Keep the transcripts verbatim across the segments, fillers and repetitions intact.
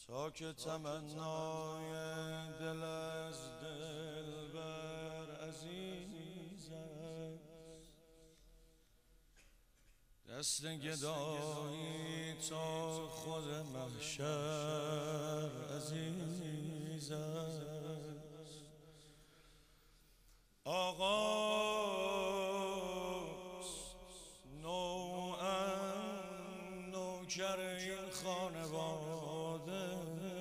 تا که تمنای دل از دلبر عزیز است، دست گدایی تا خود محشر عزیز است. آقاست نوعا نوکر این خانواده،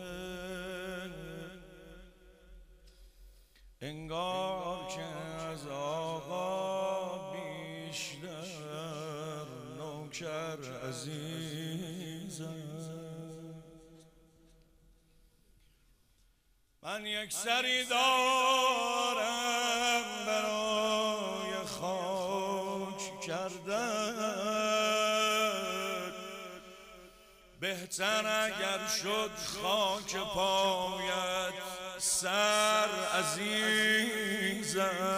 انگار که از آقا بیشتر نوکر عزیز است. من یک سری دارم برای خاک کردن، بهتر اگر شد خاک پایت سر عزیز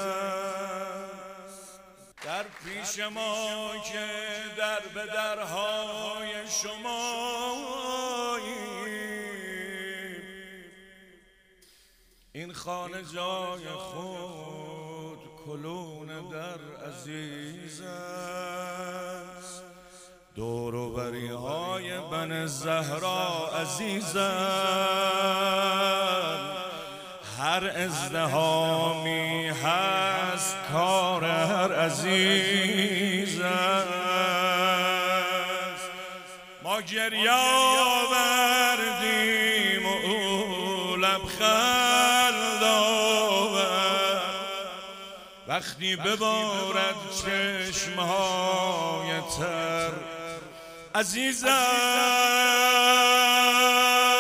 است. در پیش ما که در به درهای شماییم، این خانه جای خود کلون در عزیز است. دور و بری های بن زهرا عزیزم، هر ازدهامی هست کار هر عزیز است. ما گریه آوردیم و او لبخند آورد، وقتی ببارد چشمهای تر عزیزم.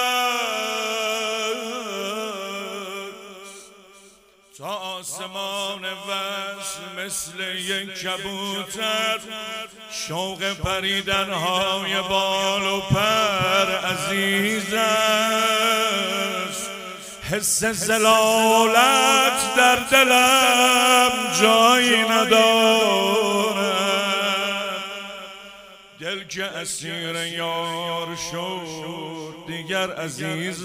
تا آسمان وصل مثل یک کبوتر، شوق پریدنهای بال و پر عزیز است. حس زلالت در دلم جایی ندارد، دل که اسیر یار شد دیگر عزیز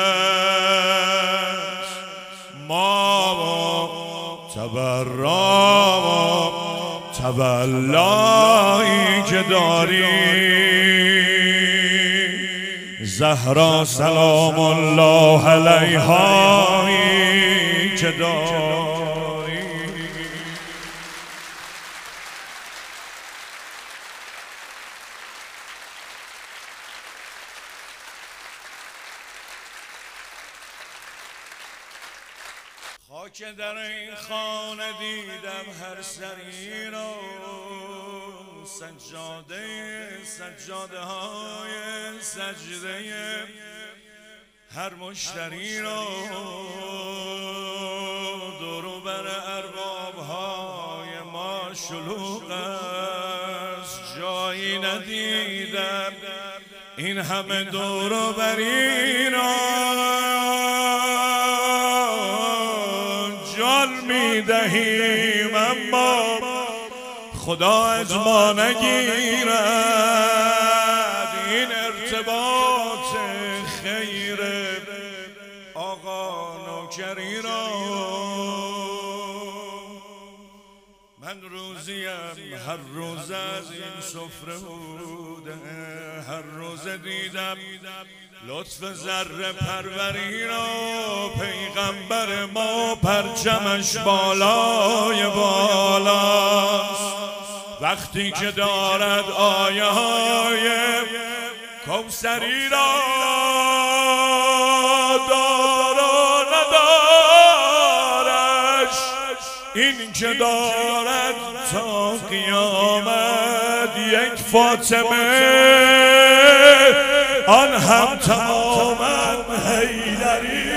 است. ما با تبرا و تولایی که داری، زهرا سلام الله علیهایی که داری. خاک در این خانه دیدم هر سری را، سجاده سجاده های سجده هر مشتری را، دور و بر ارباب های ما شلوغ است، جایی ندیدم این همه دور و بری را. جان میدهیم اما خدا از ما نگیرد، این ارتباط خیر آقا نوکری را. من روزیم هر روز از این سفره بوده، هر روز دیدم لطف ذره پروری را. پیغمبر ما پرچمش بالای بالاست، وقتی که دارد آیه های کوثری را. دار و ندارش این که دارد تا قیامت یک فاطمه، آن هم تماما حیدری.